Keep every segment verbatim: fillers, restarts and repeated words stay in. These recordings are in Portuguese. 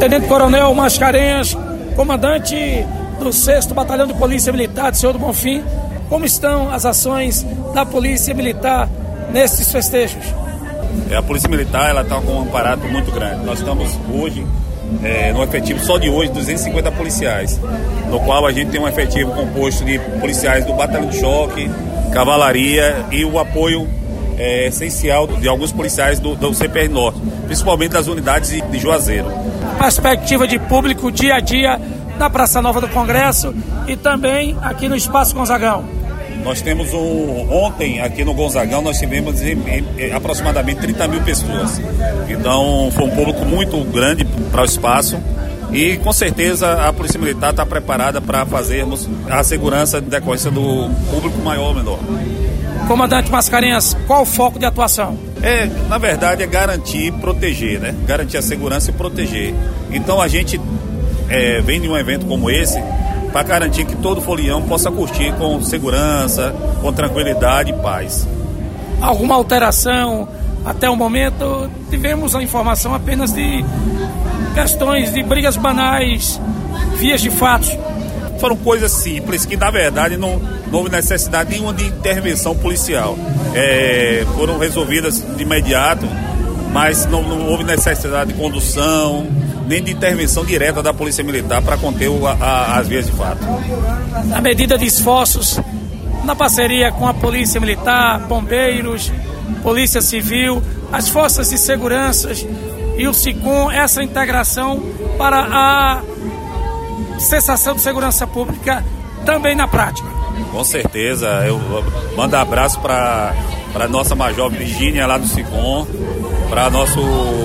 Tenente Coronel Mascarenhas, comandante do sexto Batalhão de Polícia Militar de Senhor do Bonfim, como estão as ações da Polícia Militar nesses festejos? A Polícia Militar ela está com um aparato muito grande. Nós estamos hoje, é, no efetivo só de hoje, duzentos e cinquenta policiais, no qual a gente tem um efetivo composto de policiais do Batalhão de Choque, Cavalaria e o apoio é, essencial de alguns policiais do, do C P R Norte, principalmente das unidades de, de Juazeiro. Perspectiva de público dia a dia na Praça Nova do Congresso e também aqui no Espaço Gonzagão. Nós temos um... Ontem, aqui no Gonzagão, nós tivemos em, em, aproximadamente trinta mil pessoas. Então, foi um público muito grande para o espaço e, com certeza, a Polícia Militar está preparada para fazermos a segurança de decorrência do público maior ou menor. Comandante Mascarenhas, qual o foco de atuação? É, na verdade, é garantir e proteger, né? Garantir a segurança e proteger. Então, a gente é, vem de um evento como esse para garantir que todo folião possa curtir com segurança, com tranquilidade e paz. Alguma alteração? Até o momento, tivemos a informação apenas de questões de brigas banais, vias de fatos. Foram coisas simples que, na verdade, não, não houve necessidade nenhuma de intervenção policial. É, foram resolvidas de imediato, mas não, não houve necessidade de condução, nem de intervenção direta da Polícia Militar para conter o, a, as vias de fato. Na medida de esforços, na parceria com a Polícia Militar, bombeiros, Polícia Civil, as forças de segurança e o SICOM, essa integração para a sensação de segurança pública também na prática. Com certeza, eu mando abraço para a nossa Major Virgínia lá do SICOM, para nosso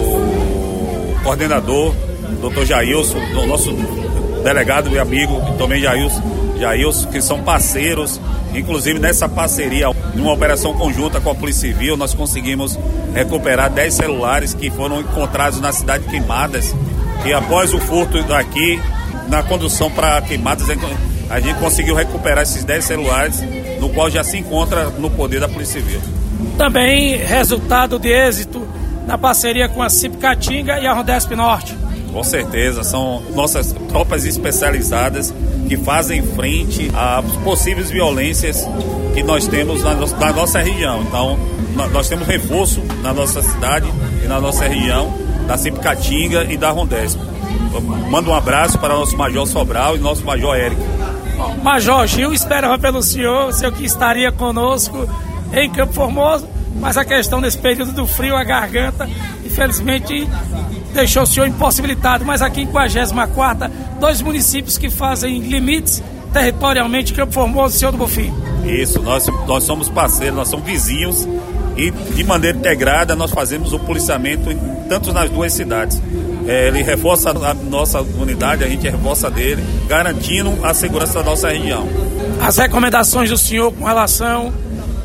coordenador, doutor Jailson, o nosso delegado e amigo também Jailson, Jailson, que são parceiros, inclusive nessa parceria, numa operação conjunta com a Polícia Civil, nós conseguimos recuperar dez celulares que foram encontrados na cidade de Queimadas, e após o furto daqui, na condução para Queimadas, a gente conseguiu recuperar esses dez celulares, no qual já se encontra no poder da Polícia Civil. Também resultado de êxito na parceria com a Cip Caatinga e a Rondesp Norte. Com certeza, são nossas tropas especializadas que fazem frente às possíveis violências que nós temos na, no, na nossa região. Então, nós temos reforço na nossa cidade e na nossa região, da Cip Caatinga e da Rondesp. Mando um abraço para o nosso Major Sobral e nosso Major Érico. Major Gil esperava pelo senhor, o senhor que estaria conosco em Campo Formoso, mas a questão desse período do frio, a garganta, infelizmente deixou o senhor impossibilitado. Mas aqui em quinquagésima quarta, dois municípios que fazem limites territorialmente, Campo Formoso e Senhor do Bonfim. Isso, nós, nós somos parceiros, nós somos vizinhos e de maneira integrada nós fazemos o policiamento em, tanto nas duas cidades. É, ele reforça a nossa unidade, a gente reforça dele, garantindo a segurança da nossa região. As recomendações do senhor com relação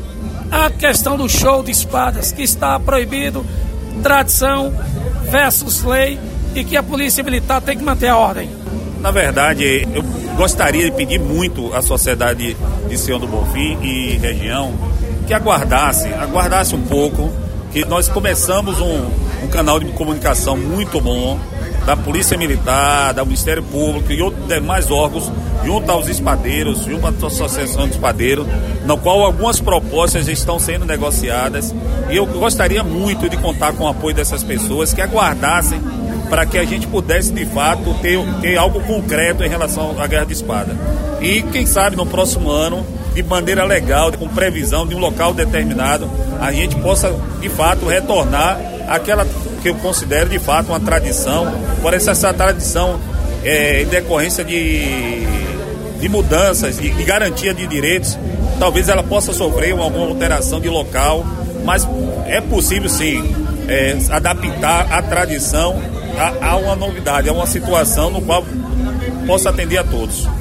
à questão do show de espadas, que está proibido, tradição versus lei, e que a Polícia Militar tem que manter a ordem. Na verdade, eu gostaria de pedir muito à sociedade de Senhor do Bonfim e região que aguardasse, aguardasse um pouco, que nós começamos um, um canal de comunicação muito bom da Polícia Militar, do Ministério Público e outros demais órgãos, junto aos espadeiros, junto à Associação dos Espadeiros, no qual algumas propostas estão sendo negociadas, e eu gostaria muito de contar com o apoio dessas pessoas que aguardassem para que a gente pudesse, de fato, ter, ter algo concreto em relação à guerra de espada. E, quem sabe, no próximo ano, de maneira legal, com previsão de um local determinado, a gente possa, de fato, retornar àquela que eu considero, de fato, uma tradição, por essa, essa tradição é, em decorrência de, de mudanças, de, de garantia de direitos. Talvez ela possa sofrer alguma alteração de local, mas é possível, sim, é, adaptar a tradição a, a uma novidade, a uma situação no qual possa atender a todos.